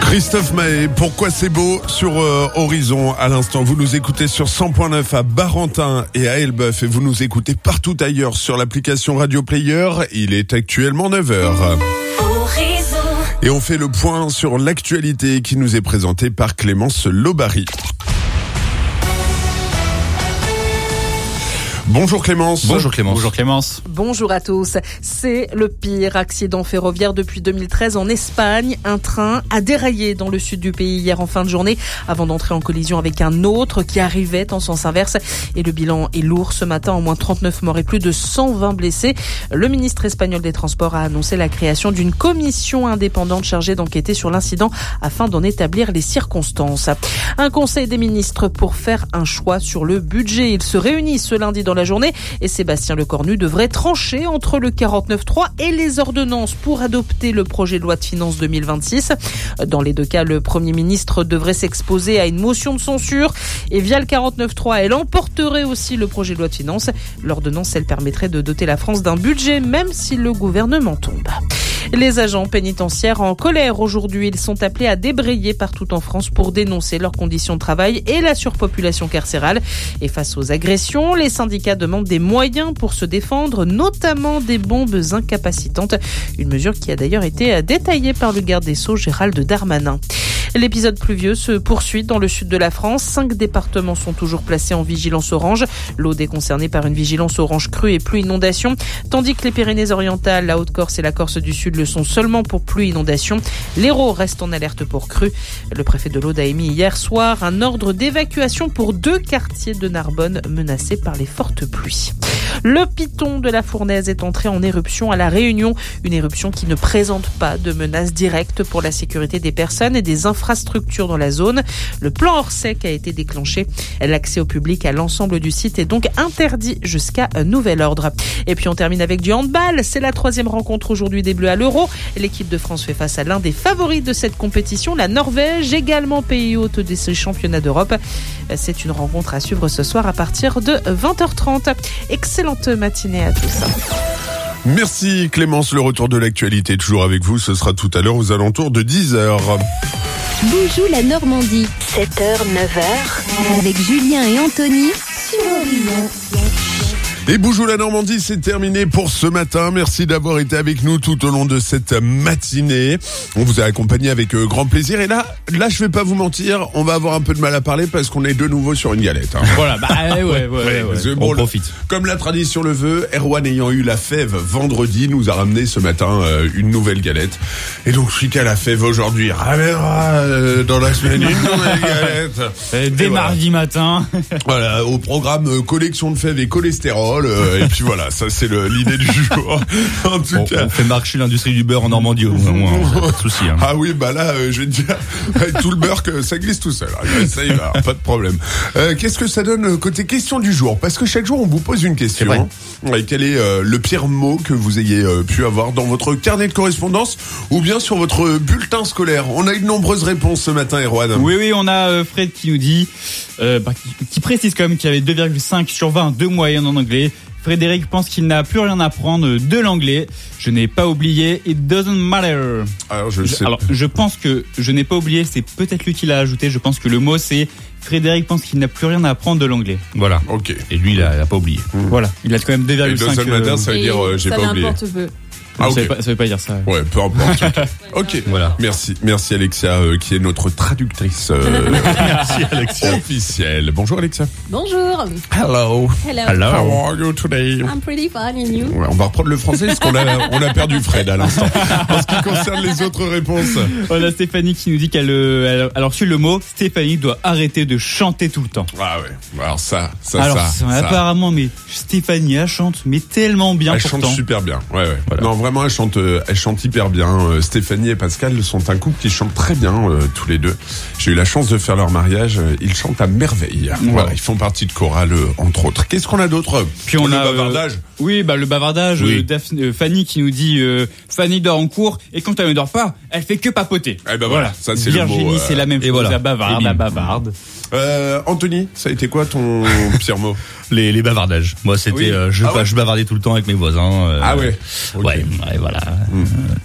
Christophe Maé, pourquoi c'est beau sur Horizon à l'instant. Vous nous écoutez sur 100.9 à Barentin et à Elbeuf et vous nous écoutez partout ailleurs sur l'application Radio Player. Il est actuellement 9h. Et on fait le point sur l'actualité qui nous est présentée par Clémence Lobary. Bonjour Clémence. Bonjour Clémence. Bonjour Clémence. Bonjour à tous. C'est le pire accident ferroviaire depuis 2013 en Espagne. Un train a déraillé dans le sud du pays hier en fin de journée avant d'entrer en collision avec un autre qui arrivait en sens inverse. Et le bilan est lourd ce matin, au moins 39 morts et plus de 120 blessés. Le ministre espagnol des Transports a annoncé la création d'une commission indépendante chargée d'enquêter sur l'incident afin d'en établir les circonstances. Un conseil des ministres pour faire un choix sur le budget. Il se réunit ce lundi dans la journée et Sébastien Lecornu devrait trancher entre le 49.3 et les ordonnances pour adopter le projet de loi de finances 2026. Dans les deux cas, le Premier ministre devrait s'exposer à une motion de censure et via le 49.3, elle emporterait aussi le projet de loi de finances. L'ordonnance, elle permettrait de doter la France d'un budget même si le gouvernement tombe. Les agents pénitentiaires en colère aujourd'hui, ils sont appelés à débrayer partout en France pour dénoncer leurs conditions de travail et la surpopulation carcérale. Et face aux agressions, les syndicats demandent des moyens pour se défendre, notamment des bombes incapacitantes. Une mesure qui a d'ailleurs été détaillée par le garde des Sceaux Gérald Darmanin. L'épisode pluvieux se poursuit dans le sud de la France. 5 départements sont toujours placés en vigilance orange. L'Aude est concernée par une vigilance orange crue et pluie inondation, tandis que les Pyrénées-Orientales, la Haute-Corse et la Corse du Sud le sont seulement pour pluie inondation. L'Hérault reste en alerte pour crue. Le préfet de l'Aude a émis hier soir un ordre d'évacuation pour 2 quartiers de Narbonne menacés par les fortes pluies. Le piton de la Fournaise est entré en éruption à La Réunion, une éruption qui ne présente pas de menace directe pour la sécurité des personnes et des infrastructures dans la zone. Le plan Orsec a été déclenché. L'accès au public à l'ensemble du site est donc interdit jusqu'à nouvel ordre. Et puis on termine avec du handball. C'est la 3e rencontre aujourd'hui des Bleus à l'Euro. L'équipe de France fait face à l'un des favoris de cette compétition, la Norvège, également pays hôte de ces championnats d'Europe. C'est une rencontre à suivre ce soir à partir de 20h30. Excellente matinée à tous. Merci Clémence, le retour de l'actualité est toujours avec vous, ce sera tout à l'heure aux alentours de 10h. Bonjour la Normandie, 7h, 9h, avec Julien et Anthony sur Horizon. Et Bonjour la Normandie, c'est terminé pour ce matin. Merci d'avoir été avec nous tout au long de cette matinée. On vous a accompagné avec grand plaisir. Et là, je vais pas vous mentir, on va avoir un peu de mal à parler parce qu'on est de nouveau sur une galette. Hein. Voilà, ouais. Bon, on profite. Comme la tradition le veut, Erwan ayant eu la fève vendredi, nous a ramené ce matin une nouvelle galette. Et donc, celui qui a la fève aujourd'hui ramènera dans la semaine une nouvelle galette. Dès mardi matin. Voilà, au programme collection de fèves et cholestérol. Et puis voilà, ça c'est l'idée du jour. En tout cas, on fait marcher l'industrie du beurre en Normandie au moins, pas de souci. Hein. Ah oui, bah là, je vais te dire, avec tout le beurre que ça glisse tout seul. Ça y va, pas de problème. Qu'est-ce que ça donne côté question du jour ? Parce que chaque jour on vous pose une question. Quel est le pire mot que vous ayez pu avoir dans votre carnet de correspondance ou bien sur votre bulletin scolaire ? On a eu de nombreuses réponses ce matin, Erwan. Oui, on a Fred qui nous dit, qui précise quand même qu'il y avait 2,5 sur 20 de moyenne en anglais. Frédéric pense qu'il n'a plus rien à apprendre de l'anglais. Je n'ai pas oublié. It doesn't matter. Alors, je pense que je n'ai pas oublié. C'est peut-être lui qui l'a ajouté. Je pense que le mot c'est Frédéric pense qu'il n'a plus rien à apprendre de l'anglais. Voilà. Ok. Et lui, il a pas oublié. Voilà. Il a quand même 2,5. It doesn't matter, ça veut dire j'ai pas oublié. Ça m'importe peu. Okay. Ça veut pas dire ça. Ouais, peu importe. Ok. Voilà. Merci Alexia, qui est notre traductrice Merci Alexia. officielle. Bonjour Alexia. Bonjour. Hello. How are you today? I'm pretty fine and you? Ouais, on va reprendre le français parce qu'on a perdu Fred à l'instant. En ce qui concerne les autres réponses. On a Stéphanie qui nous dit alors sur le mot, Stéphanie doit arrêter de chanter tout le temps. Ah ouais. Alors ça. Apparemment, mais Stéphanie, elle chante, mais tellement bien elle pourtant. Elle chante super bien. Ouais. Voilà. Non, vraiment, elle chante hyper bien. Stéphanie et Pascal sont un couple qui chante très bien, tous les deux. J'ai eu la chance de faire leur mariage. Ils chantent à merveille. Voilà, ils font partie de chorale, entre autres. Qu'est-ce qu'on a d'autre ? Puis on a le bavardage. Le bavardage. Oui. Fanny qui nous dit Fanny dort en cours et quand elle ne dort pas, elle fait que papoter. Eh ben voilà, ça c'est le mot. Virginie, c'est la même chose. Voilà. La bavarde. Anthony, ça a été quoi ton pire mot ? Les bavardages. Moi, c'était, je bavardais tout le temps avec mes voisins. Ah ouais. Okay. Ouais, voilà.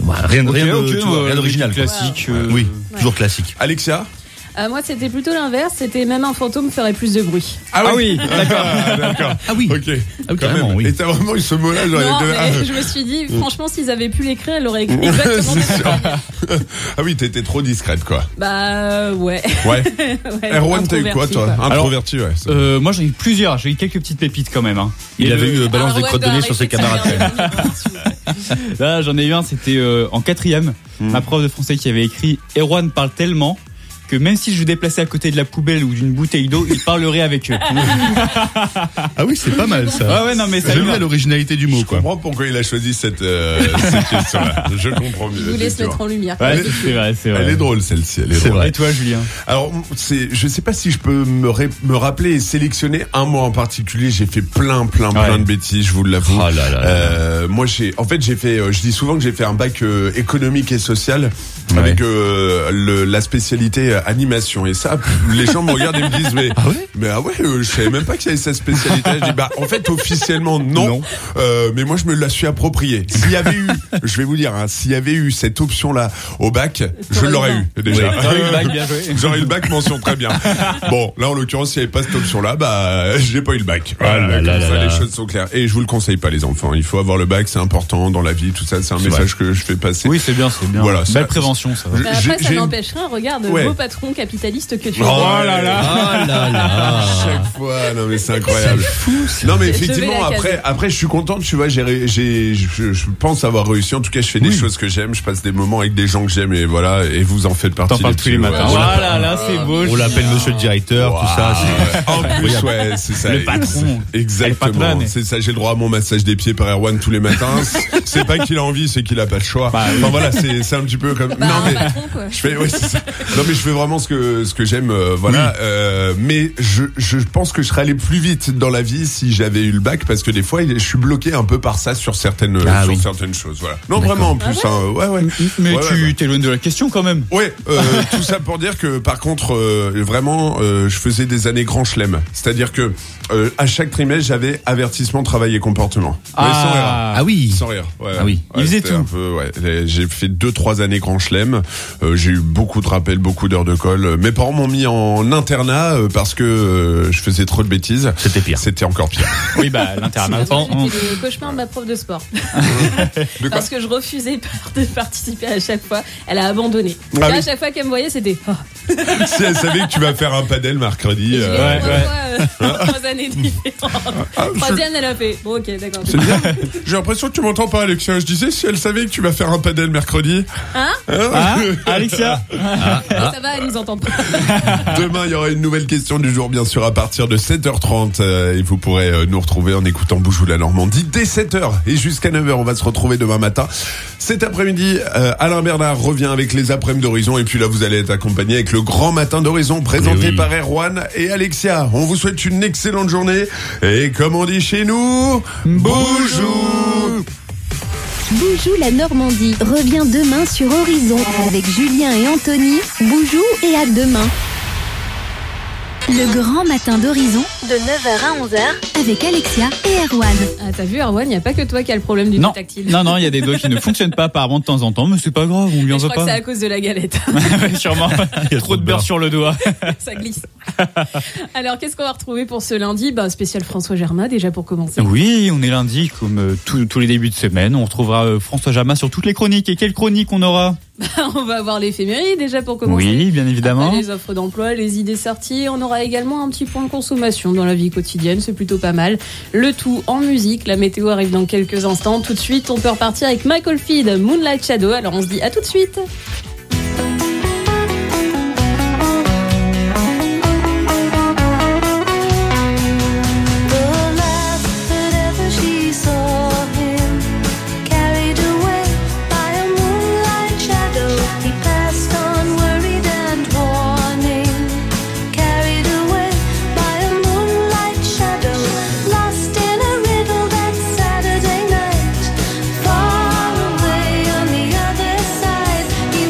Rien d'original. Classique. Oui, toujours classique. Alexia? Moi, c'était plutôt l'inverse. C'était même un fantôme ferait plus de bruit. Ah oui, d'accord. Ah oui. Ok. Carrément, oui. Et t'as vraiment eu ce mot-là, genre Non, les deux. mais je me suis dit, franchement, s'ils avaient pu l'écrire, elle aurait écrit exactement C'est ça. sûr. Ah oui, t'étais trop discrète, quoi. Bah, ouais. Ouais. Ouais, Erwan, t'as eu quoi, introverti, toi? quoi. Introverti, ouais. Moi, j'en ai eu plusieurs. J'ai eu quelques petites pépites quand même. Hein. Il avait eu balance des Erwan crottes de doit nez sur ses arrêter de camarades. s'amuser. Là, j'en ai eu un. C'était en 4e. Ma prof de français qui avait écrit « Erwan parle tellement que même si je me déplaçais à côté de la poubelle ou d'une bouteille d'eau, il parlerait avec eux. » Ah oui, c'est pas mal ça. Ah ouais, non, mais ça J'aime lui bien va. l'originalité du mot, Je quoi. comprends pourquoi il a choisi cette question-là. Je comprends mieux. Je vous laisse effectivement. mettre en lumière. Ouais, c'est vrai, c'est vrai. Elle est drôle, celle-ci. Elle est C'est drôle. vrai. Et toi, Julien? Alors, je sais pas si je peux me rappeler et sélectionner un mot en particulier. J'ai fait plein de bêtises, je vous l'avoue. Oh là là. Moi, j'ai fait, je dis souvent que j'ai fait un bac économique et social avec la spécialité animation. Et ça, les gens me regardent et me disent, mais je savais même pas qu'il y avait cette spécialité. Je dis, en fait, officiellement, non. Mais moi, je me la suis appropriée. S'il y avait eu, je vais vous dire, s'il y avait eu cette option-là au bac, je l'aurais eu, déjà. T'aurais eu le bac, bien joué. J'aurais eu le bac, mention très bien. Bon, là, en l'occurrence, s'il n'y avait pas cette option-là, j'ai pas eu le bac. Voilà, comme ça, les choses sont claires. Et je vous le conseille pas, les enfants. Il faut avoir le bac, c'est important dans la vie, tout ça. C'est un message que je fais passer. Oui, c'est bien, c'est bien. Voilà, belle prévention, ça. Mais après, ça n'empêche rien. Regarde, beau patron capitaliste que tu es. Oh là là. Oh là là. Chaque fois, non mais c'est incroyable. Non mais effectivement, après je suis content, tu vois, je pense avoir réussi. En tout cas, je fais des choses que j'aime, je passe des moments avec des gens que j'aime et voilà, et vous en faites partie. T'en parles tous les matins. Voilà, là, c'est beau. On l'appelle monsieur le directeur, tout ça. En plus, c'est ça. Le patron. Exactement. C'est ça, j'ai le droit à mon massage des pieds par Erwan tous les matins. C'est pas qu'il a envie, c'est qu'il a pas le choix. Enfin voilà, c'est un petit peu comme, non mais, je fais, c'est ça. Non mais je fais vraiment ce que j'aime, voilà. Mais je pense que je serais allé plus vite dans la vie si j'avais eu le bac parce que des fois je suis bloqué un peu par ça sur certaines choses, voilà. Non vraiment en plus, Mais tu t'éloignes de la question quand même. Ouais, tout ça pour dire que par contre vraiment je faisais des années grand chelem, c'est-à-dire que à chaque trimestre j'avais avertissement travail et comportement. Mais sans rire. Ah oui. Sans rire. Ouais. Ah oui. Il faisait c'était tout. Un peu, j'ai fait 2-3 années grand chelem. J'ai eu beaucoup de rappels, beaucoup d'heures de colle. Mes parents m'ont mis en internat parce que je faisais trop de bêtises. C'était pire. C'était encore pire. Oui, l'internat. C'était le cauchemar de ma prof de sport. Parce que je refusais de participer à chaque fois. Elle a abandonné. Ah Là, oui. à chaque fois qu'elle me voyait, c'était Si elle savait que tu vas faire un padel mercredi. 3 années différentes. Troisième, elle a fait. Bon, ok, d'accord. C'est bien. J'ai l'impression que tu m'entends pas, Alexia. Je disais, si elle savait que tu vas faire un padel mercredi. Alexia. Ça va, elle nous entend pas. Demain, il y aura une nouvelle question du jour, bien sûr, à partir de 7h30. Et vous pourrez nous retrouver en écoutant Boujou la Normandie dès 7h. Et jusqu'à 9h, on va se retrouver demain matin. Cet après-midi, Alain Bernard revient avec les après-midi d'Horizon. Et puis là, vous allez être accompagné avec le grand matin d'Horizon, présenté par Erwan et Alexia. On vous souhaite une excellente journée. Et comme on dit chez nous, Boujou! Boujou la Normandie revient demain sur Horizon avec Julien et Anthony. Boujou et à demain. Le grand matin d'Horizon de 9h à 11h avec Alexia et Erwan. Ah, t'as vu, Erwan, il n'y a pas que toi qui as le problème du doigt tactile. Non, il y a des doigts qui ne fonctionnent pas apparemment de temps en temps, mais c'est pas grave, on lui en Je veut crois pas. que c'est à cause de la galette. Sûrement. Il y a trop de beurre sur le doigt. Ça glisse. Alors, qu'est-ce qu'on va retrouver pour ce lundi? Spécial François Germain, déjà pour commencer. Oui, on est lundi, comme tous les débuts de semaine. On retrouvera François Germain sur toutes les chroniques. Et quelle chronique on aura? On va avoir l'éphémérie déjà pour commencer. Oui, bien évidemment. Après, les offres d'emploi, les idées sorties. On aura également un petit point de consommation dans la vie quotidienne. C'est plutôt pas mal. Le tout en musique. La météo arrive dans quelques instants. Tout de suite, on peut repartir avec Michael Field, Moonlight Shadow. Alors, on se dit à tout de suite. Saturday night, far away on the other side.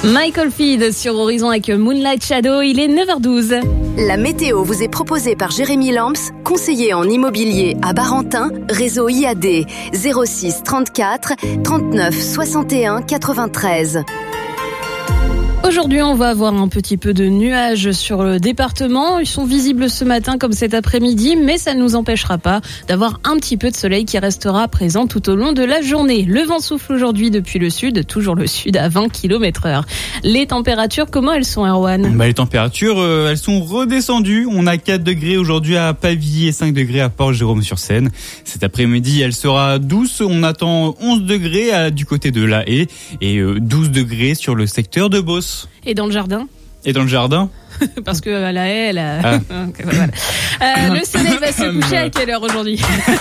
Michael Feed sur Horizon avec Moonlight Shadow, il est 9h12. La météo vous est proposée par Jérémy Lamps, conseiller en immobilier à Barentin, réseau IAD 06 34 39 61 93. Aujourd'hui, on va avoir un petit peu de nuages sur le département. Ils sont visibles ce matin comme cet après-midi, mais ça ne nous empêchera pas d'avoir un petit peu de soleil qui restera présent tout au long de la journée. Le vent souffle aujourd'hui depuis le sud, toujours le sud à 20 km/h. Les températures, comment elles sont, Erwan ? Les températures, elles sont redescendues. On a 4 degrés aujourd'hui à Pavilly et 5 degrés à Port-Jérôme-sur-Seine. Cet après-midi, elle sera douce. On attend 11 degrés du côté de La Haye et 12 degrés sur le secteur de Beauce. Et dans le jardin ? Parce que à La Haye, voilà. Le soleil va se coucher à quelle heure aujourd'hui ?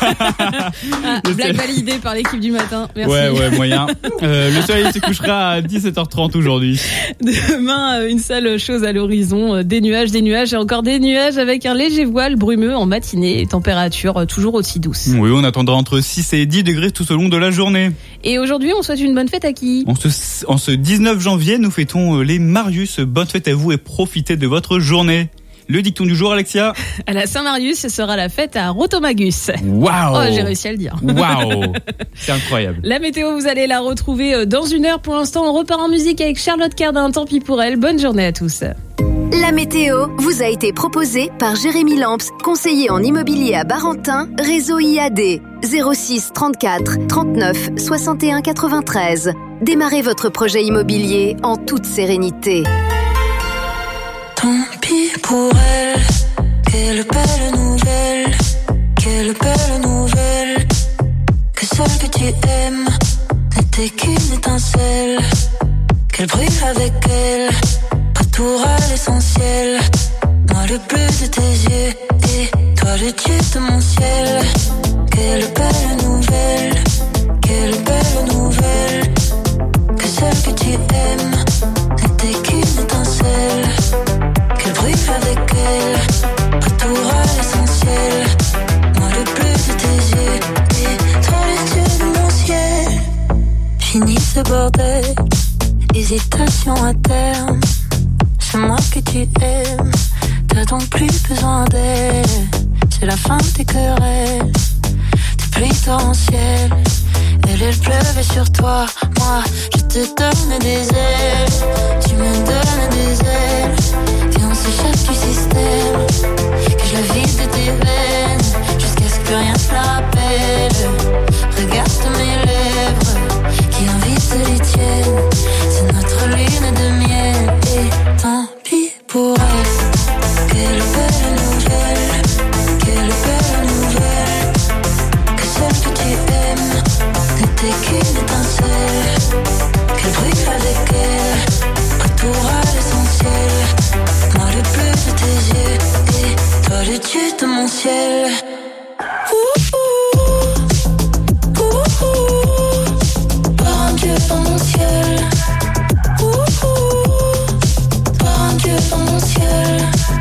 Blague validée par l'équipe du matin. Merci. Ouais, moyen. Le soleil se couchera à 17h30 aujourd'hui. Demain, une seule chose à l'horizon, des nuages et encore des nuages avec un léger voile brumeux en matinée. Température toujours aussi douce. Oui, on attendra entre 6 et 10 degrés tout au long de la journée. Et aujourd'hui, on souhaite une bonne fête à qui ? En ce 19 janvier, nous fêtons les Marius. Bonne fête à vous et profitez de votre journée. Le dicton du jour, Alexia. À la Saint-Marius, ce sera la fête à Rotomagus. Waouh! Oh, j'ai réussi à le dire. Waouh! C'est incroyable. La météo, vous allez la retrouver dans une heure. Pour l'instant, on repart en musique avec Charlotte Cardin. Tant pis pour elle. Bonne journée à tous. La météo vous a été proposée par Jérémy Lamps, conseiller en immobilier à Barentin, réseau IAD 06 34 39 61 93. Démarrez votre projet immobilier en toute sérénité. Tant pis pour elle, quelle belle nouvelle, quelle belle nouvelle. Que celle que tu aimes n'était qu'une étincelle, qu'elle brille avec elle, retour à l'essentiel. Moi le bleu de tes yeux et toi le dieu de mon ciel. Quelle belle nouvelle, quelle belle nouvelle. Que celle que tu aimes n'était qu'une étincelle, qu'elle brille avec elle, retour à l'essentiel. Moi le bleu de tes yeux et toi le dieu de mon ciel. Fini ce bordel, hésitation à terme. C'est moi que tu aimes, t'as donc plus besoin d'elle. C'est la fin de tes querelles, tes pluies torrentielles. Elle pleuvait sur toi, moi je te donne des ailes. Tu me donnes des ailes, viens on s'échappe du système. Que je la vide de tes veines, jusqu'à ce que plus rien ne se la rappelle. Regarde mes lèvres, qui invitent les tiennes. C'est notre lune de miel, et tant pis pour elle. Quelle belle nouvelle, quelle belle nouvelle. Que celle que tu aimes n'était qu'une étincelle, qu'elle brille avec elle, retour à l'essentiel. Moi le bleu de tes yeux et toi le dieu de mon ciel. Par un dieu dans mon ciel. Par un dieu dans mon ciel.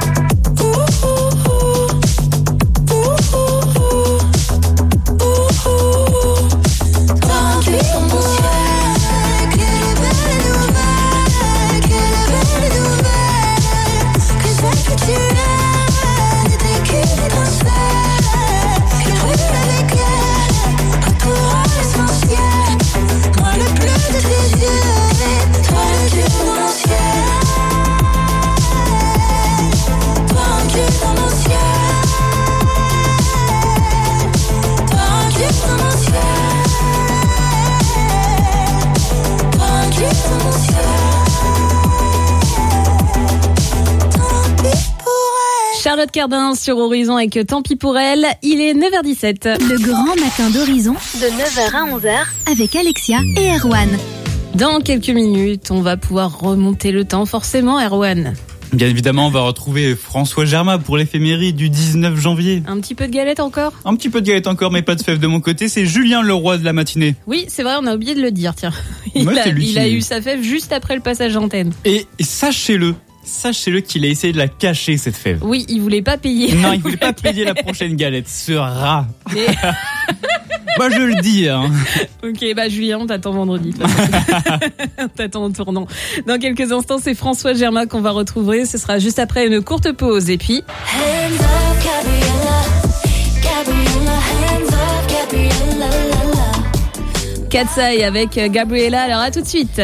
Charlotte Cardin sur Horizon avec Tant pis pour elle. Il est 9h17. Le grand matin d'Horizon, de 9h à 11h, avec Alexia et Erwan. Dans quelques minutes, on va pouvoir remonter le temps, forcément, Erwan. Bien évidemment, on va retrouver François Germain pour l'éphéméride du 19 janvier. Un petit peu de galette encore ? Un petit peu de galette encore, mais pas de fèves de mon côté. C'est Julien le roi de la matinée. Oui, c'est vrai, on a oublié de le dire, tiens. Il a eu sa fève juste après le passage d'antenne. Et sachez-le qu'il a essayé de la cacher, cette fève. Oui, il voulait pas payer. Non, il voulait pas payer la prochaine galette. Ce rat. Moi, je le dis. Hein. Ok, Julien, on t'attend vendredi. On t'attend en tournant. Dans quelques instants, c'est François Germain qu'on va retrouver. Ce sera juste après une courte pause. Et puis... Hands up, Gabriella. Gabriella, hands up, Gabriella, la, la. Katsai avec Gabriella. Alors à tout de suite.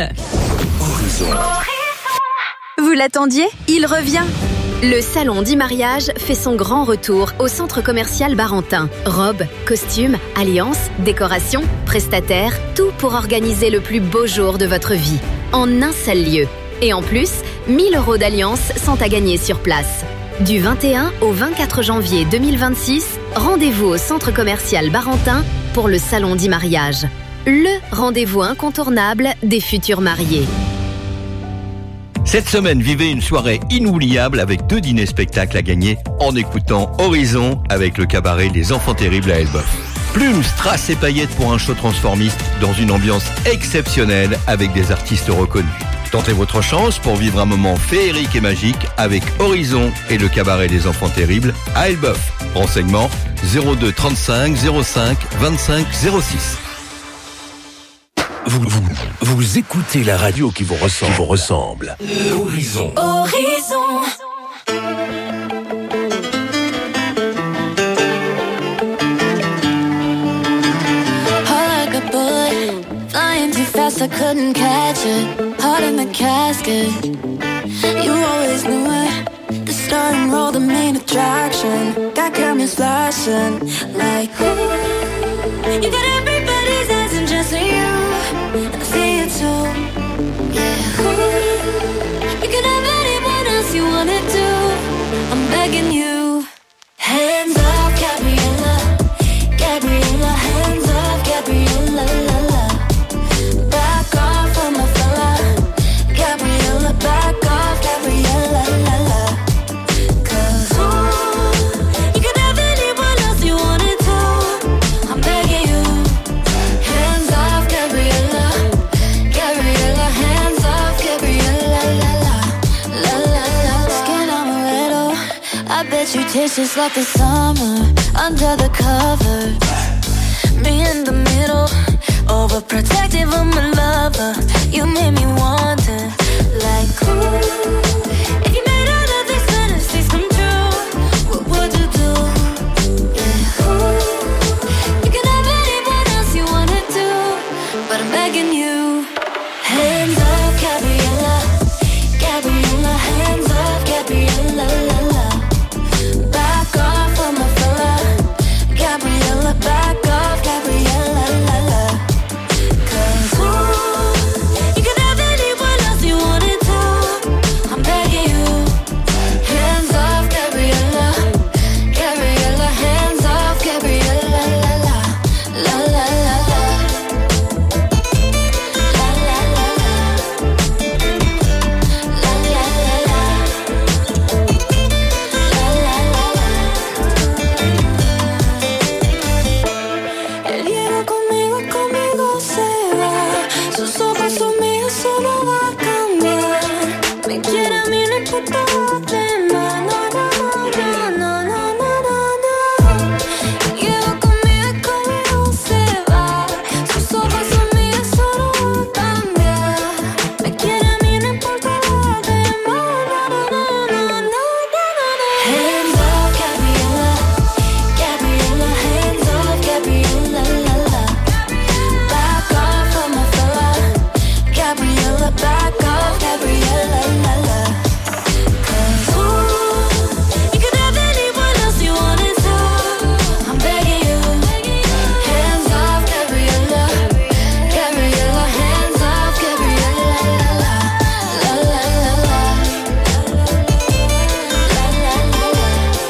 Vous l'attendiez ? Il revient. Le salon d'e-mariage fait son grand retour au centre commercial Barentin. Robes, costumes, alliances, décorations, prestataires, tout pour organiser le plus beau jour de votre vie. En un seul lieu. Et en plus, 1 000 € d'alliances sont à gagner sur place. Du 21 au 24 janvier 2026, rendez-vous au centre commercial Barentin pour le salon d'e-mariage. Le rendez-vous incontournable des futurs mariés. Cette semaine, vivez une soirée inoubliable avec 2 dîners-spectacles à gagner en écoutant Horizon avec le cabaret Les Enfants Terribles à Elbeuf. Plumes, strass et paillettes pour un show transformiste dans une ambiance exceptionnelle avec des artistes reconnus. Tentez votre chance pour vivre un moment féerique et magique avec Horizon et le cabaret Les Enfants Terribles à Elbeuf. Renseignements 02 35 05 25 06. Vous écoutez la radio qui vous ressemble. Horizon. Horizon. Like a bullet, flying too fast, I couldn't catch it. Heart in the casket. You always knew it. The starting role, the main attraction. Got cameras flashing like ooh. You got everybody's eyes and just you. I see it too, yeah. You can have anyone else you wanna do. I'm begging you. Hands up, Gabriella. Gabriella, hands up, Gabriella, la la. Back off from my fella. Gabriella, back off, Gabriella, la la. 'Cause ooh, you can have anyone else you wanna do. I'm begging you. Hands off, Gabriella. Gabriella, hands off, Gabriella, la la, la la la. Skin on a little, I bet you taste just like the summer under the covers. Me in the middle, overprotective of my lover. You made me wonder, like ooh, if you made all of these fantasies come true, what would you do? Yeah, ooh, you can have anyone else you wanna do, but I'm begging you. Hands up, Gabriella. Gabriella, hands up, Gabriella, la la. Back off from my fella. Gabriella, back off, Gabriella, la la. 'Cause ooh, you can have anyone else you wanna do. I'm begging you. Hands off, Gabriella. Gabriella, hands off, Gabriella, la la. La la la la. La la la la. La la la la. La la la la. Él llega conmigo, conmigo se va. Sus ojos son míos, solo va a cambiar. Me quiere a mí, no importa lo demás. No, no, no, no, no, no, no, no. Llega conmigo, conmigo se va. Sus ojos son míos, solo va a cambiar. Me quiere a mí, no importa lo demás. No, no, no, no, no, no. Hands up, Gabriella. Gabriella, hands up, Gabriella, la la. Back off from my fella. Gabriella, back off, Gabriella, la la. 'Cause ooh, you can have anyone else you wanna do. I'm begging you. Hands off, Gabriella. Gabriella, hands off, Gabriella, la la. La la la la. La la la la.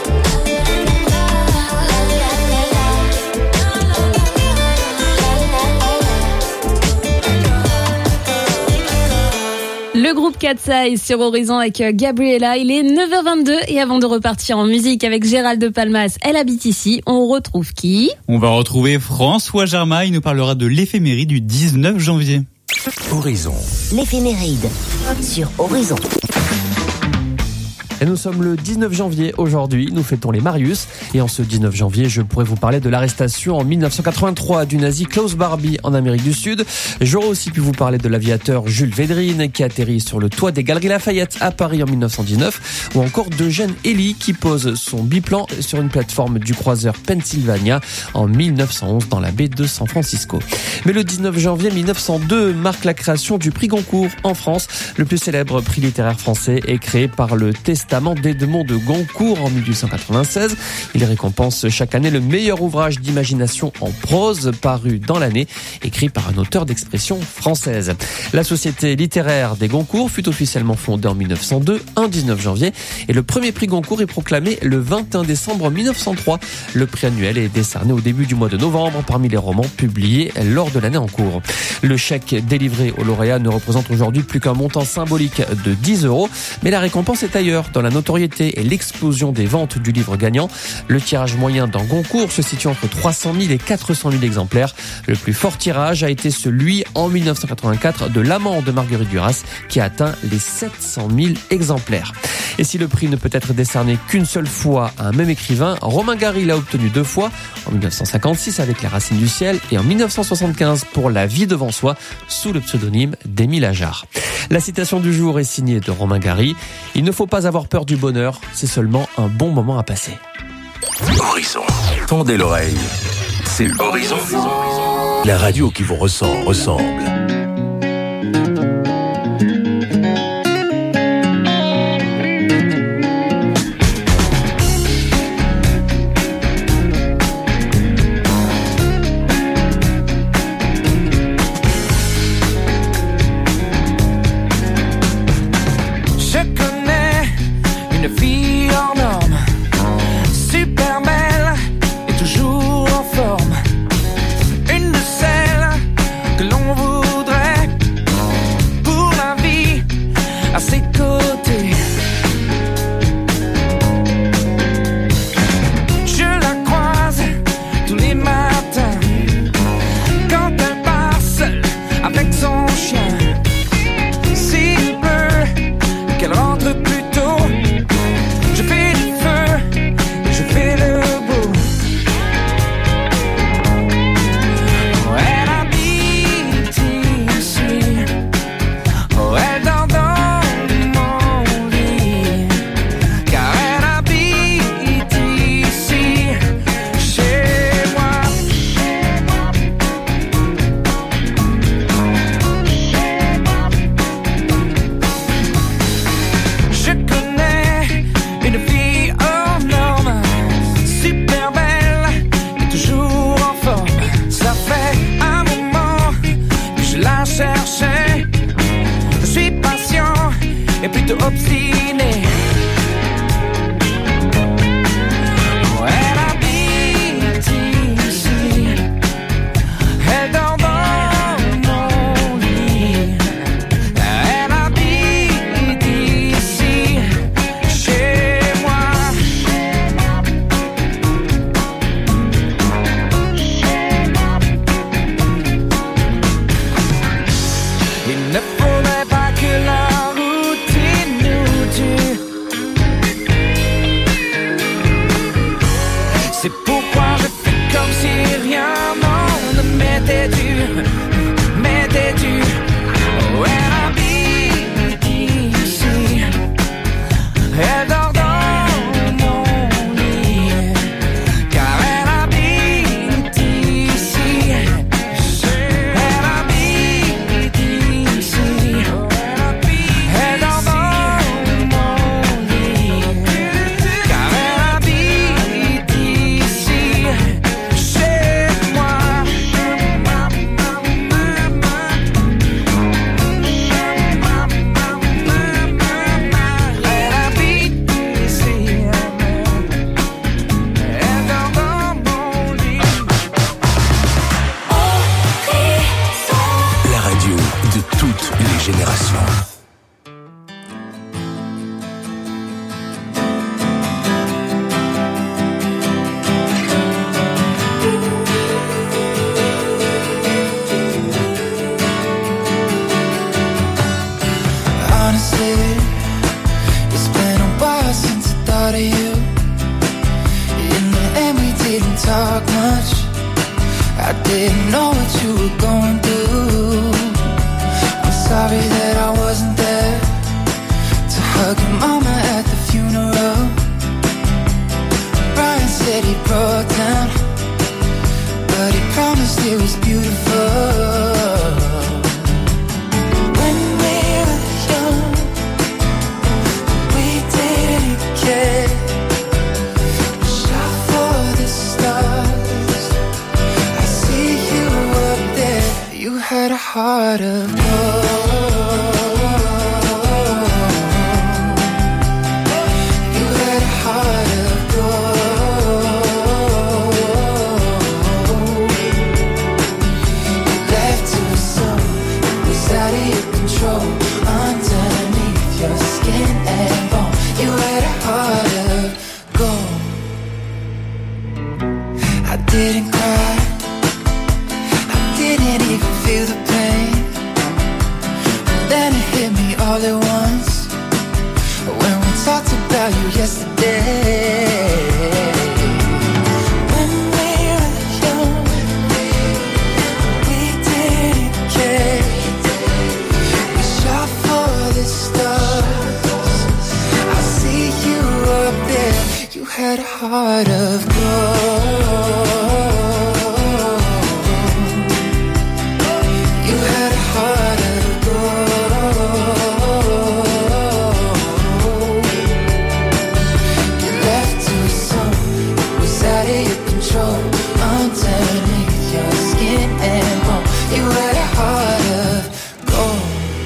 Le groupe Katsai sur Horizon avec Gabriella. Il est 9h22 et avant de repartir en musique avec Gérald de Palmas, elle habite ici. On retrouve qui ? On va retrouver François Germain. Il nous parlera de l'éphémérie du 19 janvier. Horizon. L'éphéméride sur Horizon. Et nous sommes le 19 janvier aujourd'hui, nous fêtons les Marius. Et en ce 19 janvier, je pourrais vous parler de l'arrestation en 1983 du nazi Klaus Barbie en Amérique du Sud. J'aurais aussi pu vous parler de l'aviateur Jules Védrine qui atterrit sur le toit des Galeries Lafayette à Paris en 1919. Ou encore d'Eugène Elie qui pose son biplan sur une plateforme du croiseur Pennsylvania en 1911 dans la baie de San Francisco. Mais le 19 janvier 1902 marque la création du prix Goncourt en France. Le plus célèbre prix littéraire français est créé par le Testament d'Edmond de Goncourt en 1896. Il récompense chaque année le meilleur ouvrage d'imagination en prose paru dans l'année, écrit par un auteur d'expression française. La Société littéraire des Goncourt fut officiellement fondée en 1902, un 19 janvier, et le premier prix Goncourt est proclamé le 21 décembre 1903. Le prix annuel est décerné au début du mois de novembre parmi les romans publiés lors de l'année en cours. Le chèque délivré aux lauréats ne représente aujourd'hui plus qu'un montant symbolique de 10 €, mais la récompense est ailleurs, dans la notoriété et l'explosion des ventes du livre gagnant. Le tirage moyen d'un Goncourt se situe entre 300 000 et 400 000 exemplaires. Le plus fort tirage a été celui en 1984 de L'Amant de Marguerite Duras qui a atteint les 700 000 exemplaires. Et si le prix ne peut être décerné qu'une seule fois à un même écrivain, Romain Gary l'a obtenu 2 fois, en 1956 avec Les Racines du ciel et en 1975 pour La vie devant soi sous le pseudonyme d'Émile Ajar. La citation du jour est signée de Romain Gary. Il ne faut pas avoir peur du bonheur, c'est seulement un bon moment à passer. Horizon. Tendez l'oreille. C'est Horizon. La radio qui vous ressemble. had a heart of gold. You had a heart of gold. Left to some, it was out of your control. Underneath your skin and bone, you had a heart of gold. I didn't cry, I didn't even feel the pain. And then it hit me all at once when we talked about you yesterday. When we were young, we didn't care. We shot for the stars. I see you up there. You had a heart of gold. You had a heart of gold. You left too soon, it was out of your control. Underneath your skin and bone, you had a heart of gold.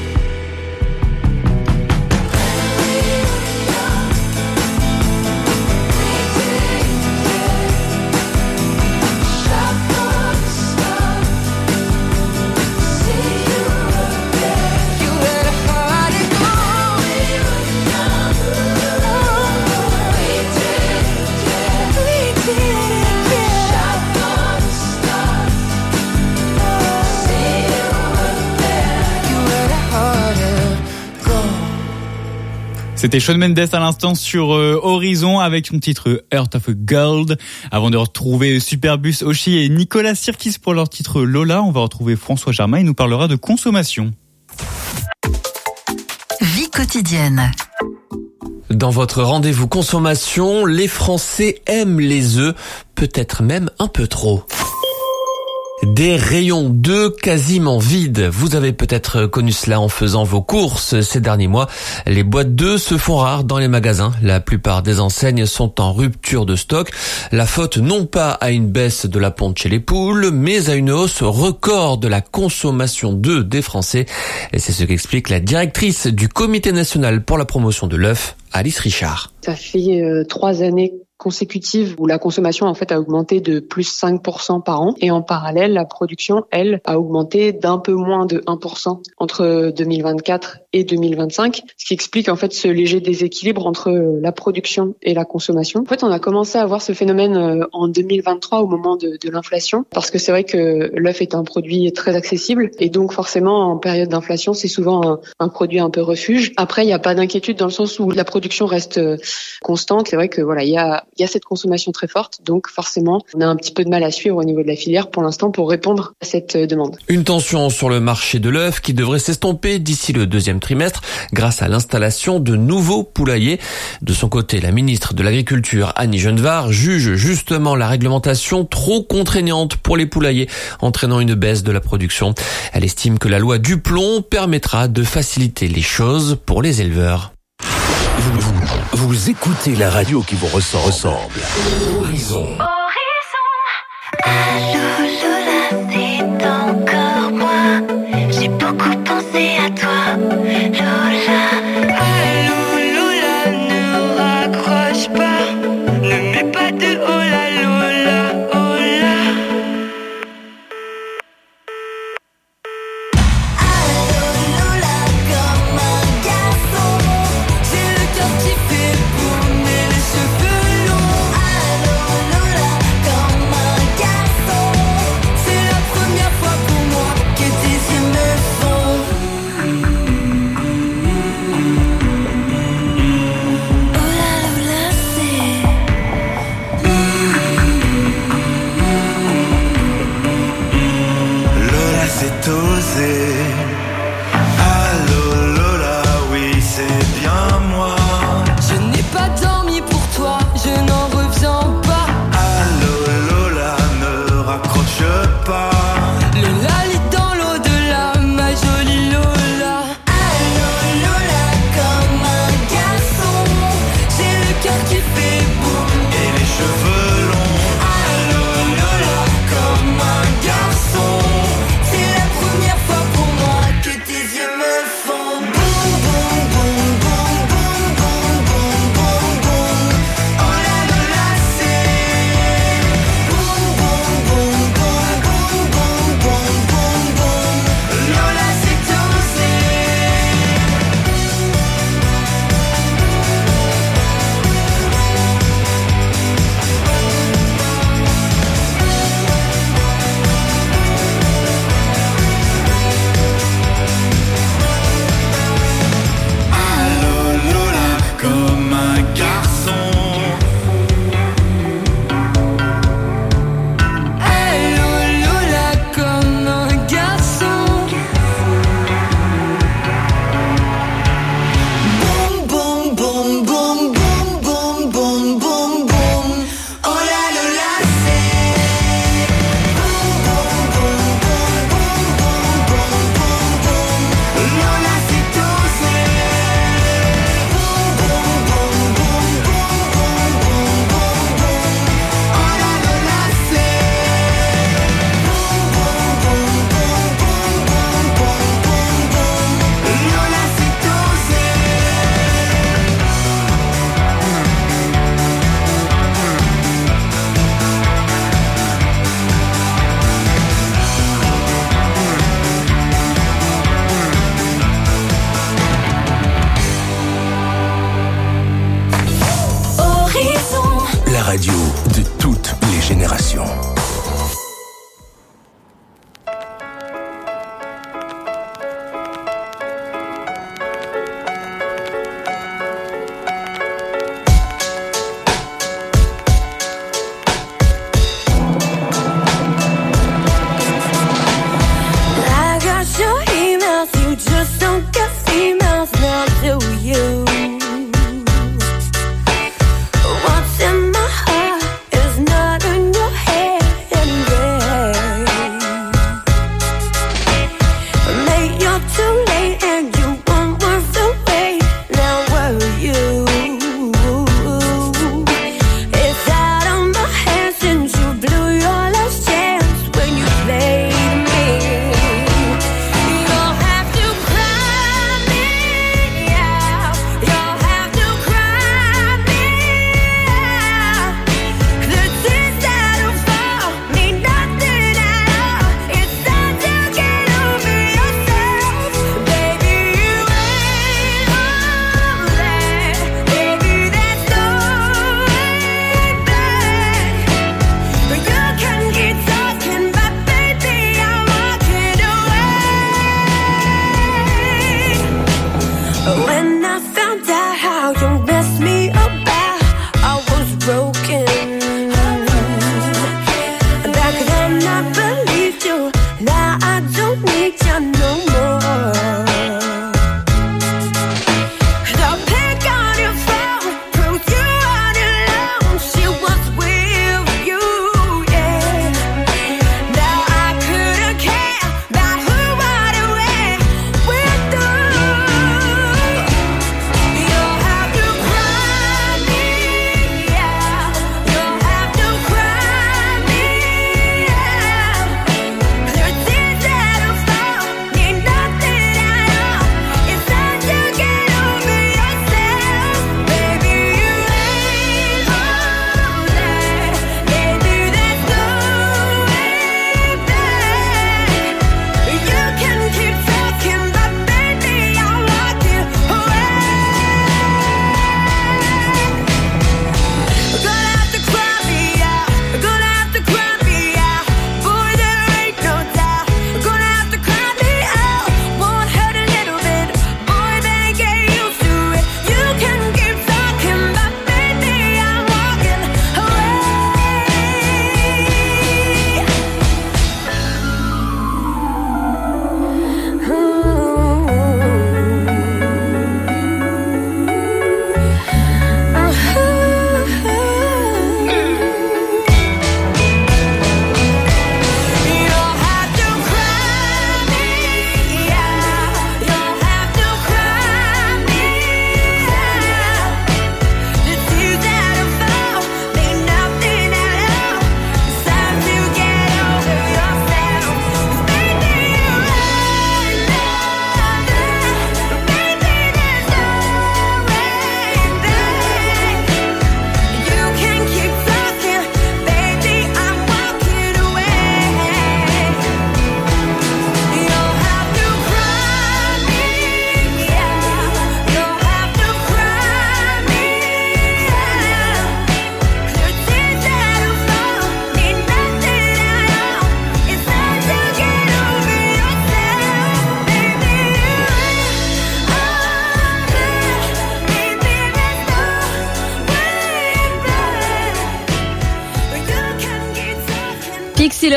C'était Shawn Mendes à l'instant sur Horizon avec son titre Heart of Gold. Avant de retrouver Superbus Oshi et Nicolas Sirkis pour leur titre Lola, on va retrouver François Germain. Il nous parlera de consommation. Vie quotidienne. Dans votre rendez-vous consommation, les Français aiment les œufs, peut-être même un peu trop. Des rayons d'œufs quasiment vides. Vous avez peut-être connu cela en faisant vos courses ces derniers mois. Les boîtes d'œufs se font rares dans les magasins. La plupart des enseignes sont en rupture de stock. La faute non pas à une baisse de la ponte chez les poules, mais à une hausse record de la consommation d'œufs des Français. Et c'est ce qu'explique la directrice du Comité national pour la promotion de l'œuf, Alice Richard. Ça fait 3 années consécutives où la consommation en fait a augmenté de plus 5% par an et en parallèle la production elle a augmenté d'un peu moins de 1% entre 2024 et 2025, ce qui explique en fait ce léger déséquilibre entre la production et la consommation. En fait, on a commencé à voir ce phénomène en 2023 au moment de l'inflation parce que c'est vrai que l'œuf est un produit très accessible et donc forcément en période d'inflation, c'est souvent un produit un peu refuge. Après, il n'y a pas d'inquiétude dans le sens où la production reste constante. C'est vrai que voilà, il y a cette consommation très forte, donc forcément, on a un petit peu de mal à suivre au niveau de la filière pour l'instant pour répondre à cette demande. Une tension sur le marché de l'œuf qui devrait s'estomper d'ici le deuxième trimestre grâce à l'installation de nouveaux poulaillers. De son côté, la ministre de l'Agriculture, Annie Genevard, juge justement la réglementation trop contraignante pour les poulaillers, entraînant une baisse de la production. Elle estime que la loi Duplon permettra de faciliter les choses pour les éleveurs. Vous écoutez la radio qui vous ressemble. Horizon. Allô Lola, c'est encore moi. J'ai beaucoup pensé à toi, Lola. Allô Lola, ne raccroche pas. Ne mets pas de hola Lola, hola. Allô Lola, comme un garçon. J'ai le cœur qui fait tourner les cheveux longs. Allô Lola, comme un garçon. C'est la première fois pour moi que tes yeux me font. Lola, Lola, c'est. Lola, c'est osé. Allô Lola, oui c'est bien moi. Je n'ai pas dormi pour toi, je n'en reviens pas. Allô Lola, ne raccroche pas. Lola lit dans l'au-delà, ma jolie Lola. Allô Lola, comme un garçon. J'ai le cœur qui fait boum Et les cheveux longs. Allô Lola, comme un garçon. C'est la première fois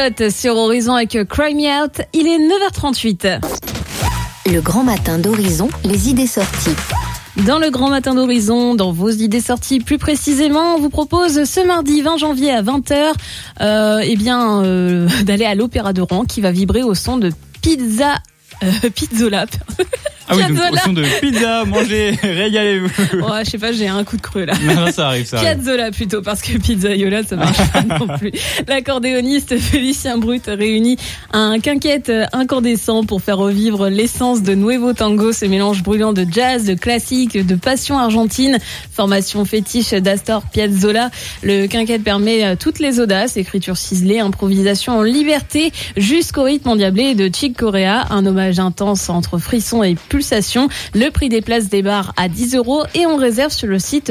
Scott sur Horizon avec Cry Me Out. Il est 9h38. Le grand matin d'Horizon, les idées sorties. Dans le grand matin d'Horizon, dans vos idées sorties plus précisément, on vous propose ce mardi 20 janvier à 20h d'aller à l'Opéra de Rouen qui va vibrer au son de Pizzola. Ah oui, donc au son de pizza, mangez, régalez-vous. Ouais, je sais pas, j'ai un coup de creux là. Non, ça arrive. Piazzolla plutôt, parce que Pizzaiola, ça marche pas non plus. L'accordéoniste Félicien Brut réunit un quinquette incandescent pour faire revivre l'essence de Nuevo Tango, ce mélange brûlant de jazz, de classique, de passion argentine, formation fétiche d'Astor Piazzolla. Le quinquette permet toutes les audaces, écriture ciselée, improvisation en liberté, jusqu'au rythme endiablé de Chick Corea, un hommage intense entre frissons et pulsations. Le prix des places débarre à 10 € et on réserve sur le site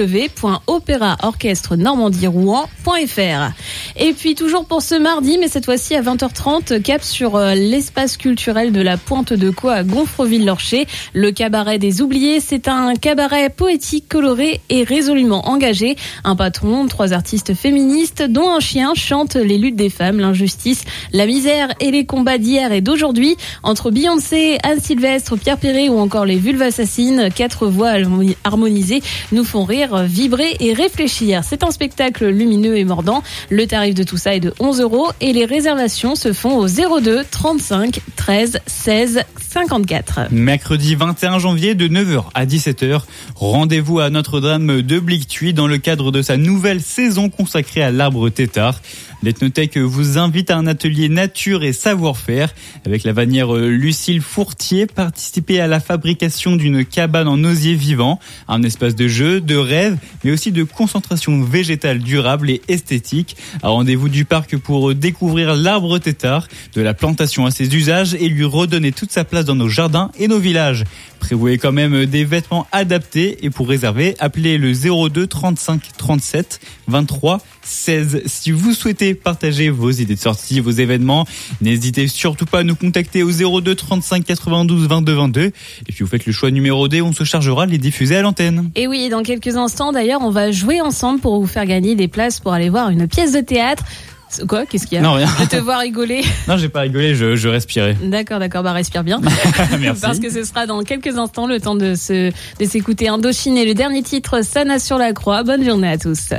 www.opéraorchestre-normandie-rouen.fr. Et puis toujours pour ce mardi, mais cette fois-ci à 20h30, cap sur l'espace culturel de la Pointe de Caux à Gonfreville-Lorcher. Le cabaret des oubliés, c'est un cabaret poétique, coloré et résolument engagé. Un patron, 3 artistes féministes, dont un chien, chante les luttes des femmes, l'injustice, la misère et les combats d'hier et d'aujourd'hui. Entre Beyoncé, Anne Sylvestre, Pierre Perret ou encore les Vulves Assassines, 4 voix harmonisées nous font rire, vibrer et réfléchir. C'est un spectacle lumineux et mordant. Le tarif de tout ça est de 11 € et les réservations se font au 02 35 13 16 54. Mercredi 21 janvier de 9h à 17h, rendez-vous à Notre-Dame de Blictuy dans le cadre de sa nouvelle saison consacrée à l'arbre tétard. L'Ethnotech vous invite à un atelier nature et savoir-faire avec la vannière Lucille Fourtier. Participez à la fabrication d'une cabane en osier vivant, un espace de jeu, de rêve, mais aussi de concentration végétale durable et esthétique. Un rendez-vous du parc pour découvrir l'arbre tétard, de la plantation à ses usages et lui redonner toute sa place dans nos jardins et nos villages. Prévoyez quand même des vêtements adaptés et pour réserver, appelez le 02 35 37 23 16. Si vous souhaitez partager vos idées de sortie, vos événements, n'hésitez surtout pas à nous contacter au 02 35 92 22 22. Et puis vous faites le choix numéro D, on se chargera de les diffuser à l'antenne. Et oui, dans quelques instants d'ailleurs, on va jouer ensemble pour vous faire gagner des places pour aller voir une pièce de théâtre. Quoi ? Qu'est-ce qu'il y a ? Non, rien. Je te vois rigoler. Non, j'ai pas rigolé, je respirais. D'accord, bah respire bien. Merci. Parce que ce sera dans quelques instants le temps de s'écouter Indochine et le dernier titre, Sana sur la croix. Bonne journée à tous.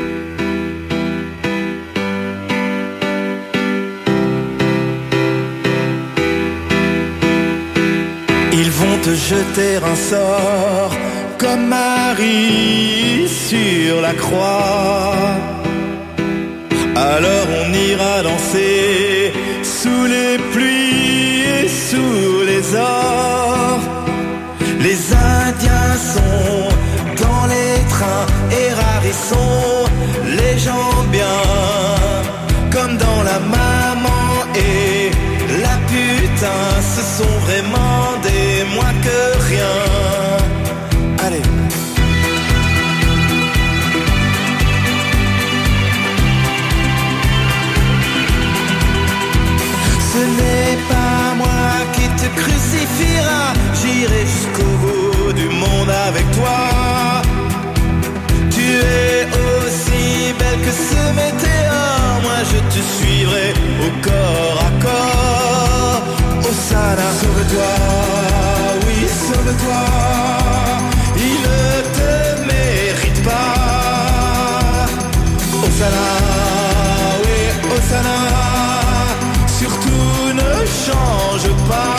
Ils vont te jeter un sort comme Marie sur la croix. Alors on ira danser sous les pluies et sous les ors. Les Indiens sont dans les trains et rares ils sont les gens bien, comme dans la maman et la putain. Ce sont vraiment des moins que rien. Allez. Ce n'est pas moi qui te crucifiera, j'irai jusqu'au bout du monde avec toi. Tu es aussi belle que ce météore, moi je te suivrai au corps à corps. Hosanna, sauve-toi, oui sauve-toi, il ne te mérite pas. Hosanna, oui Hosanna, surtout ne change pas.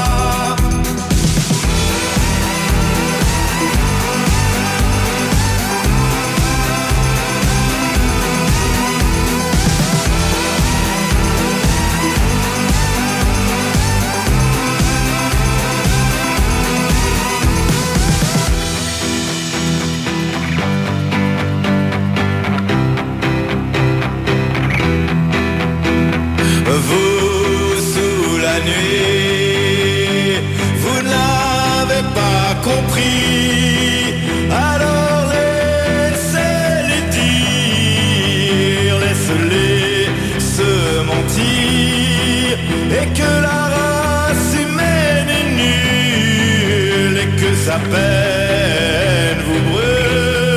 Vous, sous la nuit, vous ne l'avez pas compris. Alors laissez-les dire, laissez-les se mentir. Et que la race humaine est nulle et que sa peine vous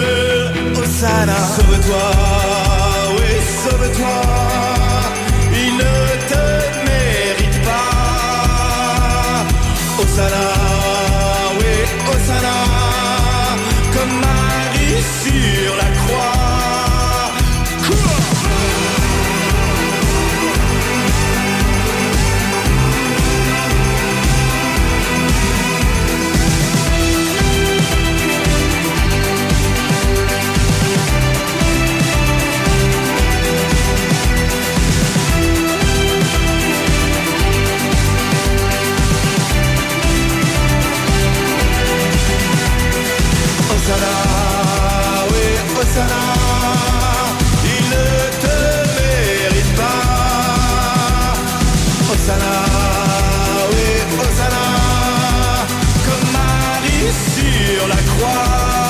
brûle. Hosanna, sauve-toi, oui sauve-toi. Il Hosanna, oui, Hosanna, comme Marie sur la croix. Hosanna, oui, Hosanna, il ne te mérite pas. Hosanna, oui, Hosanna, comme Marie sur la croix.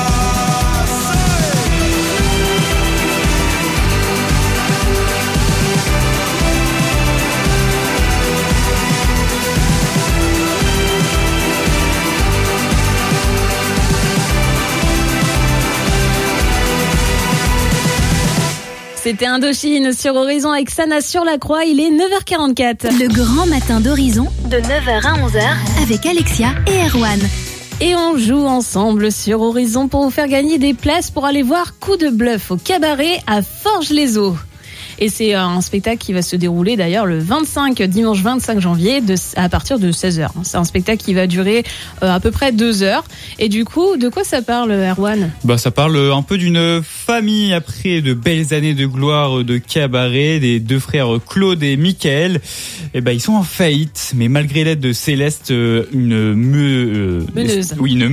C'était Indochine sur Horizon avec Sana sur la croix. Il est 9h44. Le grand matin d'Horizon, de 9h à 11h, avec Alexia et Erwan. Et on joue ensemble sur Horizon pour vous faire gagner des places pour aller voir Coup de Bluff au cabaret à Forges-les-Eaux. Et c'est un spectacle qui va se dérouler d'ailleurs le dimanche 25 janvier à partir de 16h. C'est un spectacle qui va durer à peu près 2 heures. Et du coup, de quoi ça parle, Erwan ? Ça parle un peu d'une famille après de belles années de gloire de cabaret, des deux frères Claude et Michael. Ils sont en faillite, mais malgré l'aide de Céleste, une meuleuse. Une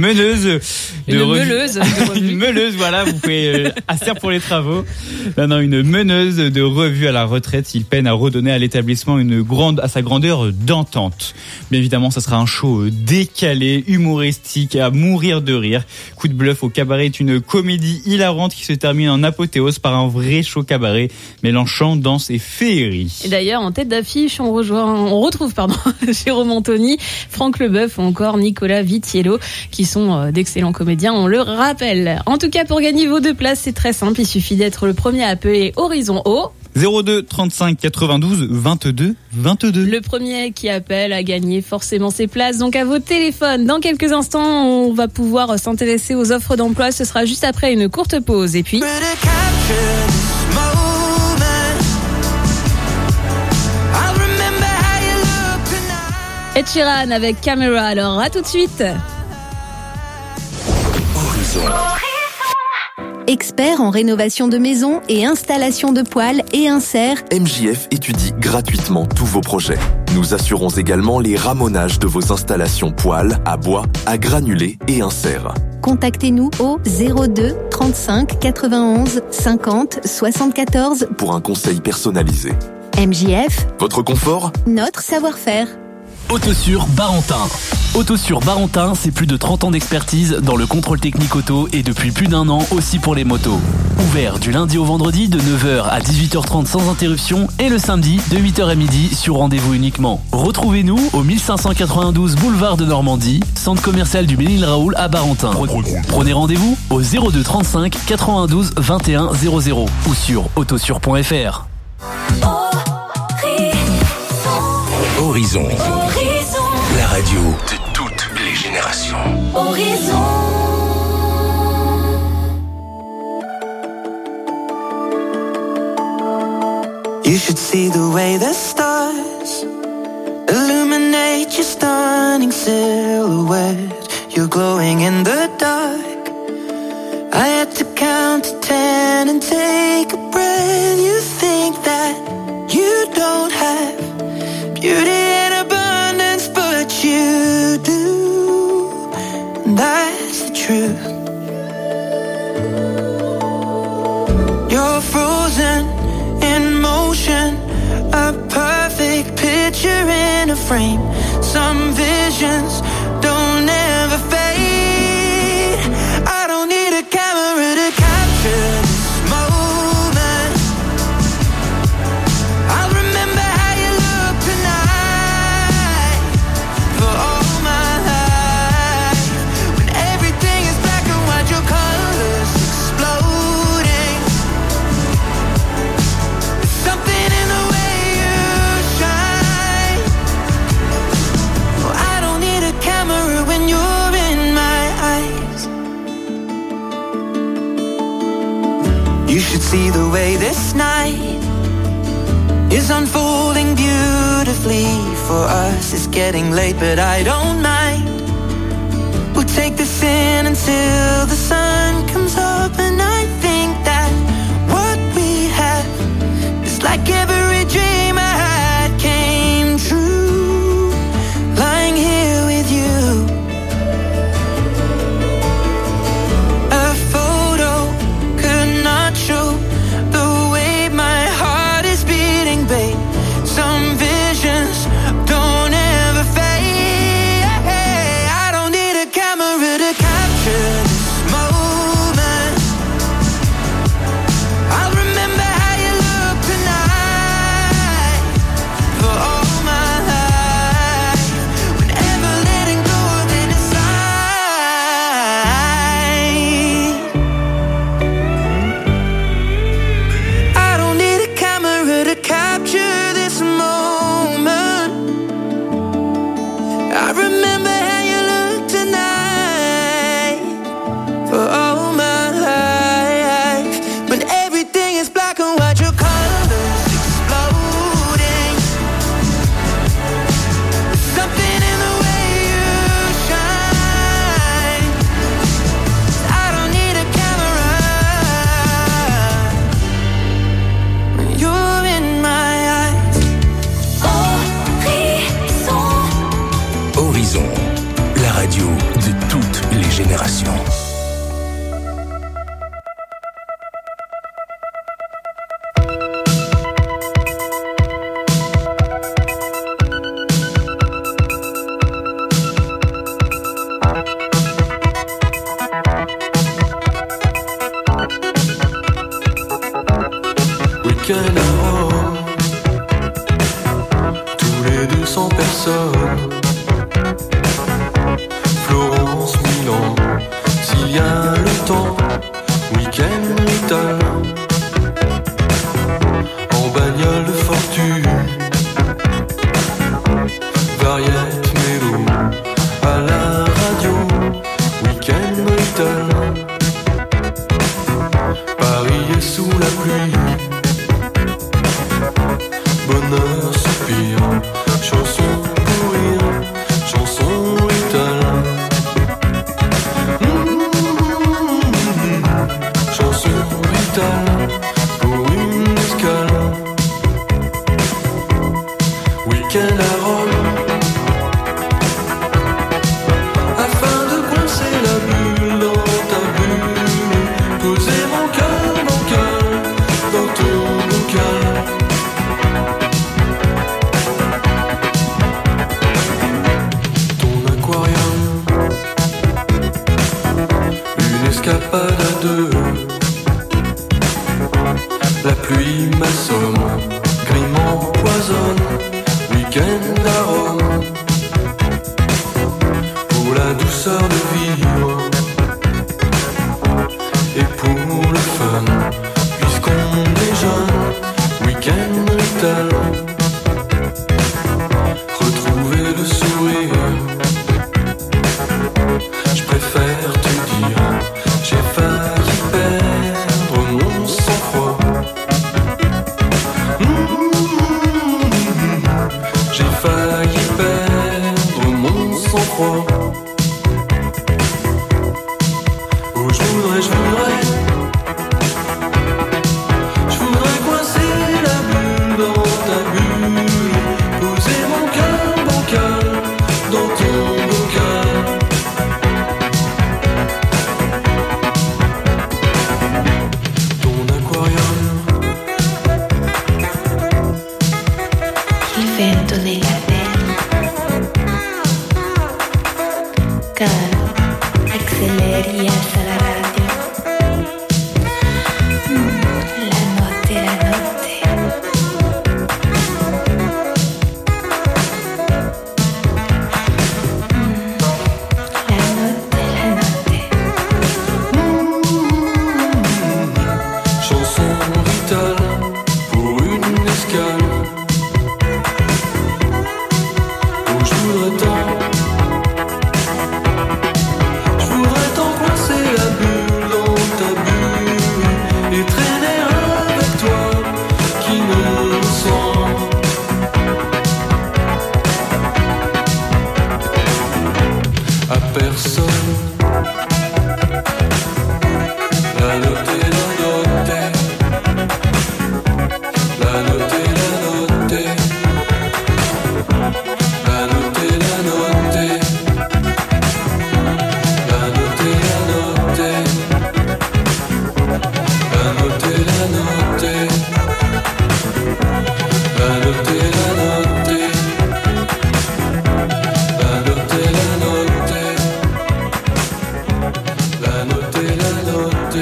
meuleuse, voilà, vous pouvez asseoir pour les travaux. Une meneuse de revue à la retraite, il peine à redonner à l'établissement à sa grandeur d'entente. Bien évidemment, ça sera un show décalé, humoristique, à mourir de rire. Coup de Bluff au cabaret est une comédie hilarante qui se termine en apothéose par un vrai show cabaret, mêlant chant, danse et féerie. Et d'ailleurs, en tête d'affiche, on retrouve Jérôme Anthony, Franck Leboeuf ou encore Nicolas Vitiello, qui sont d'excellents comédiens, on le rappelle. En tout cas, pour gagner vos 2 places, c'est très simple, il suffit d'être le premier à appeler Horizon au 02 35 92 22 22. Le premier qui appelle a gagné forcément ses places. Donc à vos téléphones. Dans quelques instants, on va pouvoir s'intéresser aux offres d'emploi. Ce sera juste après une courte pause. Et puis... Ed Sheeran avec Camera. Alors à tout de suite. Expert en rénovation de maison et installation de poêles et inserts, MJF étudie gratuitement tous vos projets. Nous assurons également les ramonages de vos installations poêles à bois, à granulés et inserts. Contactez-nous au 02 35 91 50 74 pour un conseil personnalisé. MJF, votre confort, notre savoir-faire. Autosur Barentin. Autosur Barentin, c'est plus de 30 ans d'expertise dans le contrôle technique auto et depuis plus d'1 an aussi pour les motos. Ouvert du lundi au vendredi de 9h à 18h30 sans interruption et le samedi de 8h à midi sur rendez-vous uniquement. Retrouvez-nous au 1592 boulevard de Normandie, centre commercial du Ménil-Raoul à Barentin. Prenez rendez-vous au 02 35 92 21 00 ou sur autosur.fr. Horizon. La radio de toutes les générations. Horizon. You should see the way the stars illuminate your stunning silhouette. You're glowing in the dark. I had to count to 10 and take a breath. You think that you don't have beauty in abundance, but you do. And that's the truth. You're frozen in motion, a perfect picture in a frame. Some visions don't ever fade. I don't need a camera to capture this moment. I'll remember how you look tonight for all my life. When everything is black and white, your colors exploding. There's something in the way you shine. Oh, I don't need a camera see the way this night is unfolding beautifully for us. It's getting late, but I don't mind. We'll take this in until the sun comes up, and I think that what we have is like every dream I had came true. Lying here with you, a photo could not show the way my heart is beating, babe. Some visions don't ever fade. I don't need a camera to capture this moment. I'll remember how you look tonight for all my life. Whenever letting go of inside. I don't need a camera to capture this moment. I remember how you look tonight for all my life. When everything is black and white, your colors exploding. Something in the way you shine. I don't need a camera when you're in my eyes. Horizon, la radio de toutes les générations. Week-end à Rome, tous les 200 personnes. Florence, Milan, s'il y a le temps. Week-end italien, en bagnole de fortune. Variette, mélo, à la radio. Week-end italien, Paris est sous la pluie. Bonheur, soupir, chanson pour rire, chanson italien. Chanson italien pour une escale. Week-end à Rome, afin de coincer la bulle dans ta bulle. Poser mon cœur dans ton bocal. Une escapade à deux. La pluie m'assomme, gris m'empoisonne. Week-end à Rome, pour la douceur de vivre et pour le fun, puisqu'on est jeune. Week-end italien, retrouver le sourire. Je préfère te dire, j'ai failli perdre mon sang-froid. J'ai failli perdre mon sang-froid. Oh, je voudrais coincer la bulle dans ta bulle. Poser mon cœur bancal dans ton bocal. Ton aquarium. Il vento della terra, caro, acceleri e alza la radio. La notte, la notte. La notte, la notte. Chanson vitale pour une escale. Oh, je voudrais tant coincer la personne. La note est la note. La note est la note. La note est la note. La note est la note. La note est la note. La note est la note. La note est la note. La note est la note.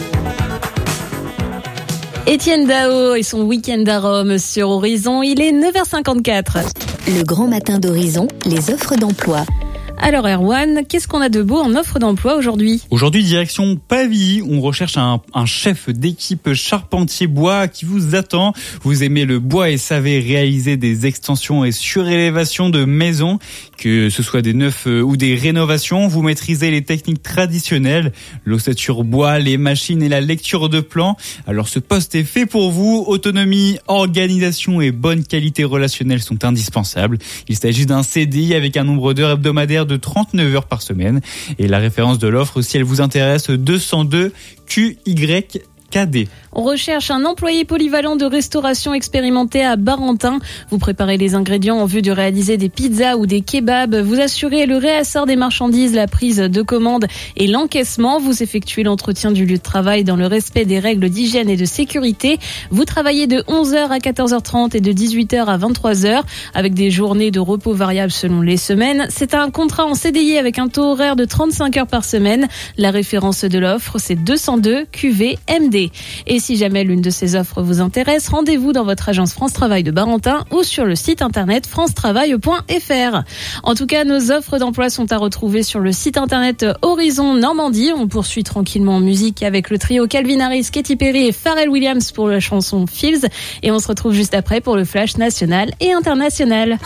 Étienne Dao et son week-end à Rome sur Horizon, il est 9h54. Le grand matin d'Horizon, les offres d'emploi. Alors Erwan, qu'est-ce qu'on a de beau en offre d'emploi aujourd'hui ? Aujourd'hui, direction Pavie, on recherche un chef d'équipe charpentier bois qui vous attend. Vous aimez le bois et savez réaliser des extensions et surélévations de maisons, que ce soit des neufs ou des rénovations. Vous maîtrisez les techniques traditionnelles, l'ossature bois, les machines et la lecture de plans. Alors ce poste est fait pour vous. Autonomie, organisation et bonne qualité relationnelle sont indispensables. Il s'agit d'un CDI avec un nombre d'heures hebdomadaires de 39 heures par semaine. Et la référence de l'offre, si elle vous intéresse, 202 QYKD. On recherche un employé polyvalent de restauration expérimenté à Barentin. Vous préparez les ingrédients en vue de réaliser des pizzas ou des kebabs. Vous assurez le réassort des marchandises, la prise de commande et l'encaissement. Vous effectuez l'entretien du lieu de travail dans le respect des règles d'hygiène et de sécurité. Vous travaillez de 11h à 14h30 et de 18h à 23h avec des journées de repos variables selon les semaines. C'est un contrat en CDI avec un taux horaire de 35 heures par semaine. La référence de l'offre, c'est 202 QVMD. Et si jamais l'une de ces offres vous intéresse, rendez-vous dans votre agence France Travail de Barentin ou sur le site internet francetravail.fr. En tout cas, nos offres d'emploi sont à retrouver sur le site internet Horizon Normandie. On poursuit tranquillement en musique avec le trio Calvin Harris, Katy Perry et Pharrell Williams pour la chanson Feels. Et on se retrouve juste après pour le flash national et international.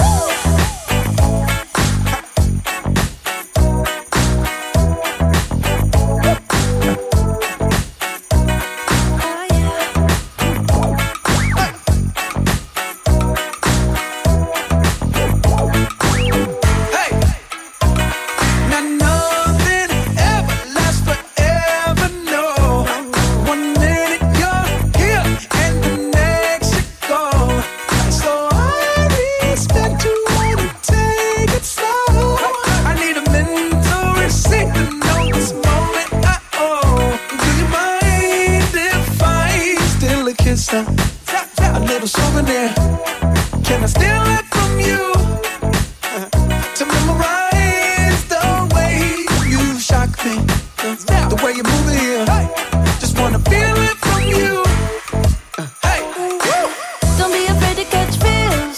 A little souvenir. Can I steal it from you? To memorize the way you shock me, the way you move it here. Just wanna feel it from you. Hey, Don't be afraid to catch feels.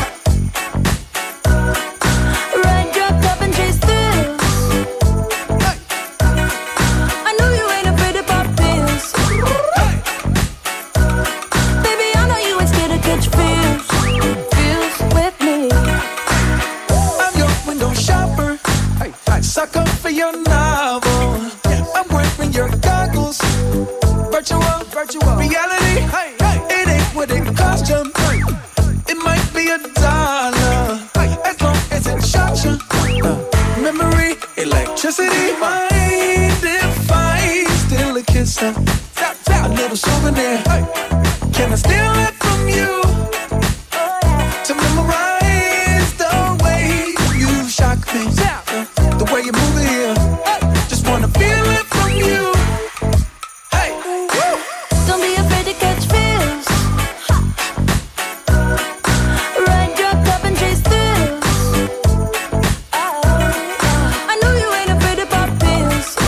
Ride your cup and chase thrills. I know you ain't afraid to pop pills. Baby, I know you ain't scared to catch feels. Feels with me. I'm your window shopper. Sucker for your novel. I'm wearing your goggles. Virtual reality. It ain't what it cost you. It might be $1 as long as it shocks you. Memory, electricity, mind if I steal a kiss? A little souvenir. Can I steal it from you? To memorize the way you shock me, the way you move it here. Just wanna feel it from you. Hey, Don't be afraid to catch feels. Ride your cup and chase thrills. I know you ain't afraid to pop pills.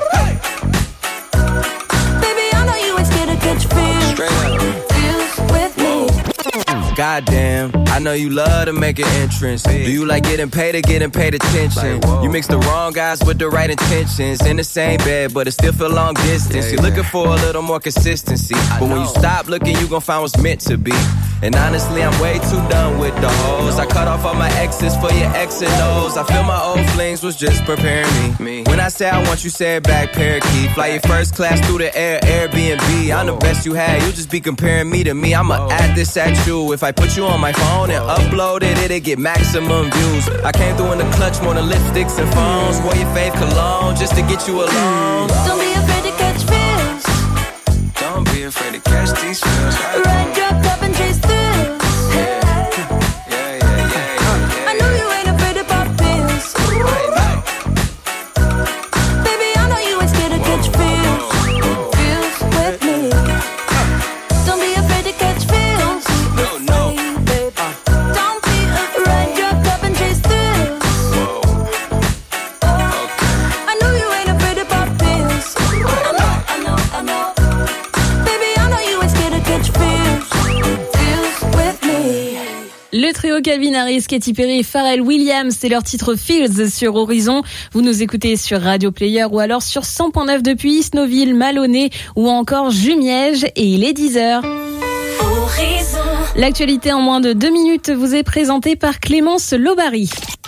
Baby, I know you ain't scared to catch feels. Feels with me. Goddamn, I know you love to make an entrance. Do you like getting paid or getting paid attention? You mix the wrong guys with the right intentions. In the same bed, but it still feel long distance. You're looking for a little more consistency. But when you stop looking, you gon' find what's meant to be. And honestly, I'm way too done with the hoes. I cut off all my exes for your X and O's. I feel my old flings was just preparing me. When I say I want you, say it back, parakeet. Fly your first class through the air, Airbnb. I'm the best you had, you just be comparing me to me. I'ma add this at you. If I put you on my phone and upload it, it'll get maximum views. I came through in the clutch more than lipsticks and phones. Wore your fave cologne just to get you alone. Don't be afraid to catch feels. Don't be afraid to catch these feels. Ride, drop, top and chase thrills. I know you ain't afraid to pop pills. Baby, I know you ain't scared to catch feels. Feels with me. Don't be afraid to catch feels. No. Don't be afraid, drop, top and chase thrills. I know you ain't afraid to pop pills. I know. Baby, I know you ain't scared to catch feels. Feels with me. Le trio Calvin Harris, Katy Perry et Pharrell Williams, c'est leur titre Fields sur Horizon. Vous nous écoutez sur Radio Player ou alors sur 100.9 depuis Isnoville, Malonnet ou encore Jumièges, et il est 10h. Horizon. L'actualité en moins de 2 minutes vous est présentée par Clémence Lobary.